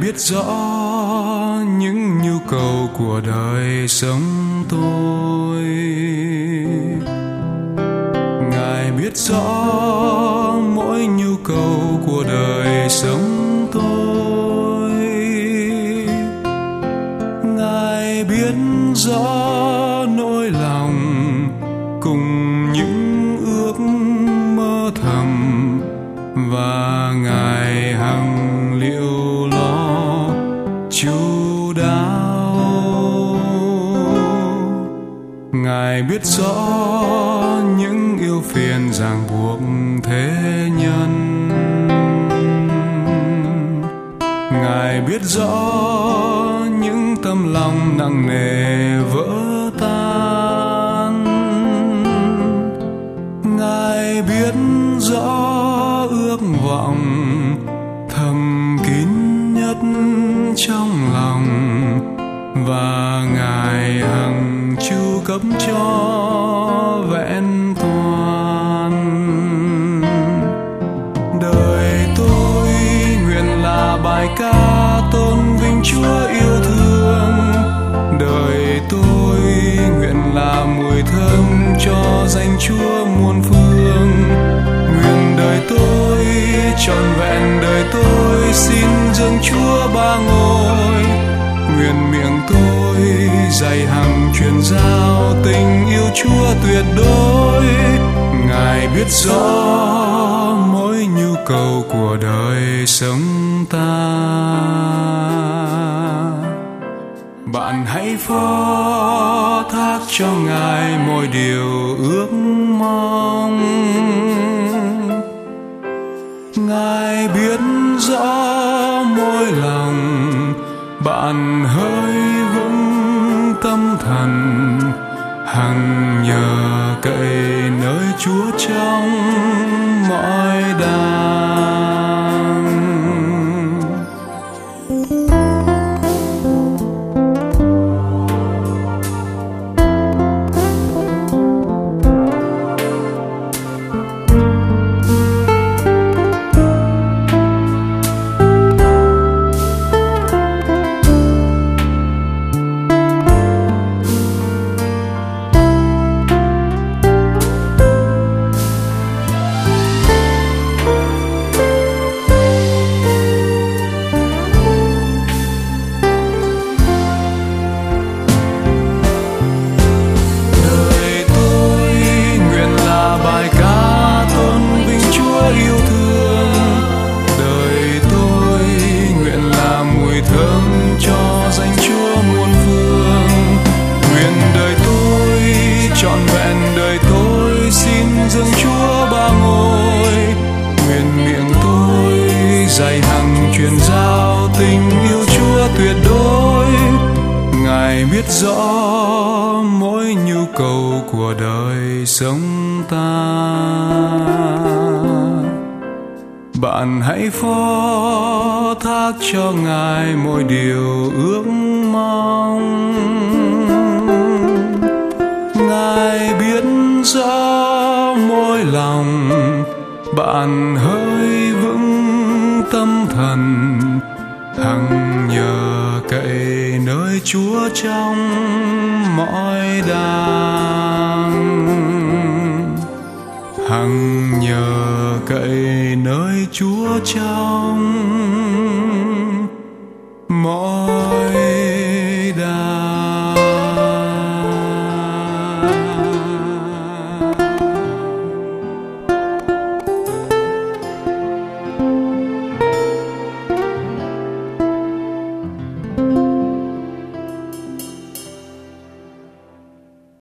biết rõ những nhu cầu của đời sống tôi. Ngài biết rõ mỗi nhu cầu của đời sống tôi. Ngài biết rõ nỗi lòng cùng những ước mơ thầm, và Ngài hằng liệu lo chu đáo. Ngài biết rõ những ưu phiền ràng buộc thế nhân. Ngài biết rõ những tâm lòng nặng nề vỡ tan. Ngài biết rõ ước vọng thầm kín nhất trong lòng, và Ngài hằng chu cấp cho vẹn toàn. Đời tôi nguyện là bài ca tôn vinh Chúa yêu thương. Đời tôi nguyện là mùi thơm cho danh Chúa muôn phương. Nguyện đời tôi trọn vẹn, đời tôi xin dâng Chúa ba ngôi. Nguyện miệng tôi dạy hằng truyền giao tình yêu Chúa tuyệt đối. Ngài biết rõ mỗi nhu cầu của đời sống ta. Bạn hãy phó thác cho Ngài mọi điều ước mong. Ngài biết rõ mỗi lòng bạn hơi vững tâm thần, hằng nhờ cậy nơi Chúa trong mọi đàng. Trọn vẹn đời tôi xin dâng Chúa ba ngôi. Nguyện miệng tôi dạy hằng truyền giao tình yêu Chúa tuyệt đối. Ngài biết rõ mỗi nhu cầu của đời sống ta. Bạn hãy phó thác cho Ngài mỗi điều ước mong. Ngài biết rõ mỗi lòng bạn hơi vững tâm thần, hằng nhờ cậy nơi Chúa trong mọi đàng. Hằng nhờ cậy nơi Chúa trong